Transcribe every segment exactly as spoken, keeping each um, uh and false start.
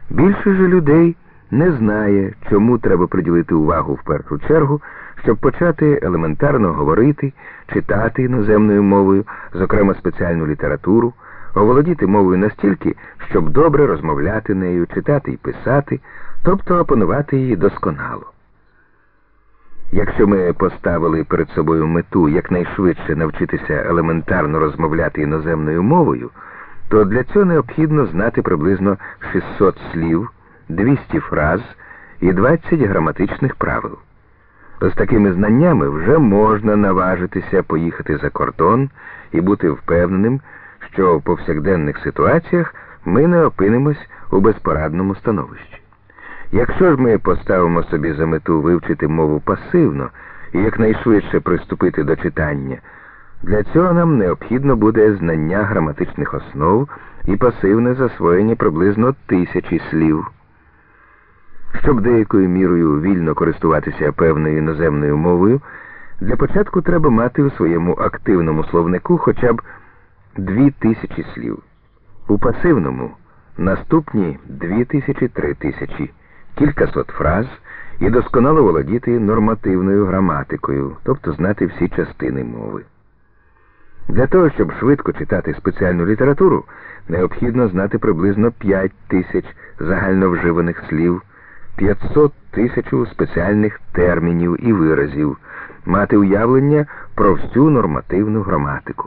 Більше ж людей не знає, чому треба приділити увагу в першу чергу, щоб почати елементарно говорити, читати іноземною мовою, зокрема спеціальну літературу, оволодіти мовою настільки, щоб добре розмовляти нею, читати і писати, тобто опанувати її досконало. Якщо ми поставили перед собою мету якнайшвидше навчитися елементарно розмовляти іноземною мовою, то для цього необхідно знати приблизно шістсот слів, двісті фраз і двадцять граматичних правил. З такими знаннями вже можна наважитися поїхати за кордон і бути впевненим, що в повсякденних ситуаціях ми не опинимось у безпорадному становищі. Якщо ж ми поставимо собі за мету вивчити мову пасивно і якнайшвидше приступити до читання, для цього нам необхідно буде знання граматичних основ і пасивне засвоєння приблизно тисячі слів. Щоб деякою мірою вільно користуватися певною іноземною мовою, для початку треба мати у своєму активному словнику хоча б дві тисячі слів. У пасивному наступні дві тисячі, три тисячі, кількасот фраз і досконало володіти нормативною граматикою, тобто знати всі частини мови. Для того, щоб швидко читати спеціальну літературу, необхідно знати приблизно п'ять тисяч загальновживаних слів, п'ятсот тисяч спеціальних термінів і виразів, мати уявлення про всю нормативну граматику.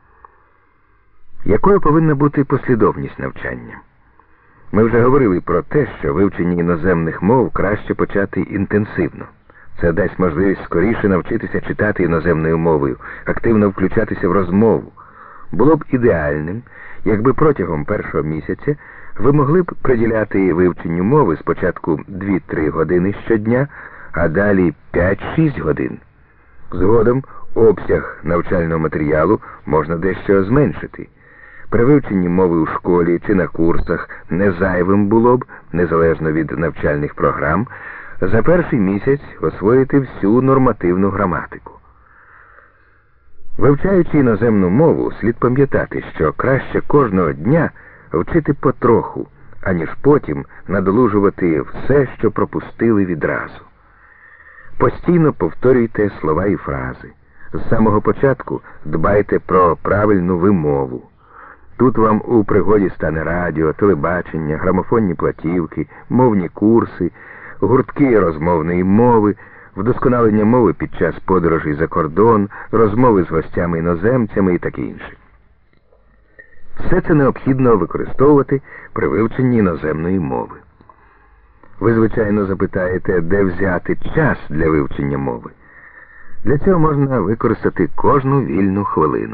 Якою повинна бути послідовність навчання? Ми вже говорили про те, що вивчення іноземних мов краще почати інтенсивно. Це дасть можливість скоріше навчитися читати іноземною мовою, активно включатися в розмову. Було б ідеальним, якби протягом першого місяця ви могли б приділяти вивченню мови спочатку дві-три години щодня, а далі п'ять-шість годин. Згодом обсяг навчального матеріалу можна дещо зменшити. При вивченні мови у школі чи на курсах не зайвим було б, незалежно від навчальних програм, за перший місяць освоїти всю нормативну граматику. Вивчаючи іноземну мову, слід пам'ятати, що краще кожного дня вчити потроху, аніж потім надолужувати все, що пропустили відразу. Постійно повторюйте слова і фрази. З самого початку дбайте про правильну вимову. Тут вам у пригоді стане радіо, телебачення, грамофонні платівки, мовні курси, гуртки розмовної мови, вдосконалення мови під час подорожей за кордон, розмови з гостями-іноземцями і таке інше. Все це необхідно використовувати при вивченні іноземної мови. Ви, звичайно, запитаєте, де взяти час для вивчення мови. Для цього можна використати кожну вільну хвилину.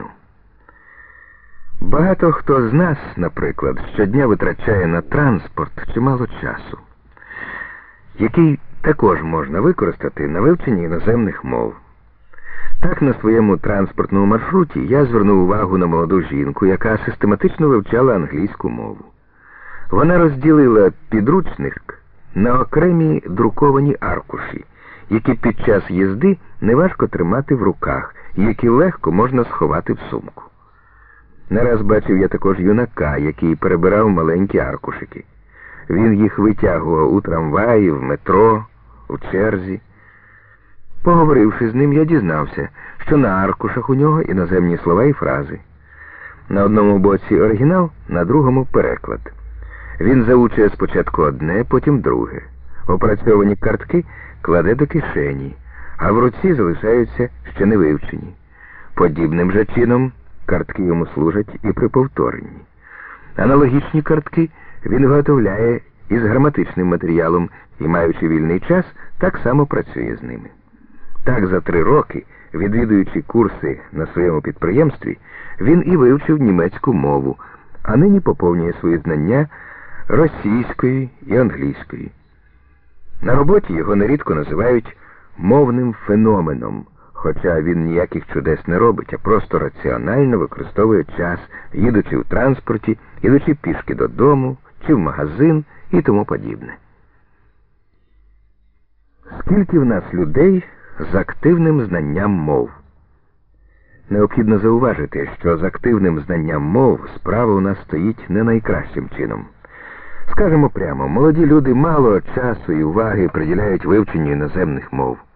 Багато хто з нас, наприклад, щодня витрачає на транспорт чимало часу, який також можна використати на вивченні іноземних мов. Так, на своєму транспортному маршруті я звернув увагу на молоду жінку, яка систематично вивчала англійську мову. Вона розділила підручник на окремі друковані аркуші, які під час їзди неважко тримати в руках і які легко можна сховати в сумку. Не раз бачив я також юнака, який перебирав маленькі аркушики. Він їх витягував у трамваї, в метро, в черзі. Поговоривши з ним, я дізнався, що на аркушах у нього іноземні слова і фрази. На одному боці оригінал, на другому переклад. Він заучує спочатку одне, потім друге. Опрацьовані картки кладе до кишені, а в руці залишаються ще не вивчені. Подібним же чином картки йому служать і при повторенні. Аналогічні картки він виготовляє із граматичним матеріалом і, маючи вільний час, так само працює з ними. Так, за три роки, відвідуючи курси на своєму підприємстві, він і вивчив німецьку мову, а нині поповнює свої знання російської і англійської. На роботі його нерідко називають мовним феноменом, хоча він ніяких чудес не робить, а просто раціонально використовує час, їдучи в транспорті, їдучи пішки додому, чи в магазин і тому подібне. Скільки в нас людей з активним знанням мов? Необхідно зауважити, що з активним знанням мов справа у нас стоїть не найкращим чином. Скажемо прямо, молоді люди мало часу і уваги приділяють вивченню іноземних мов.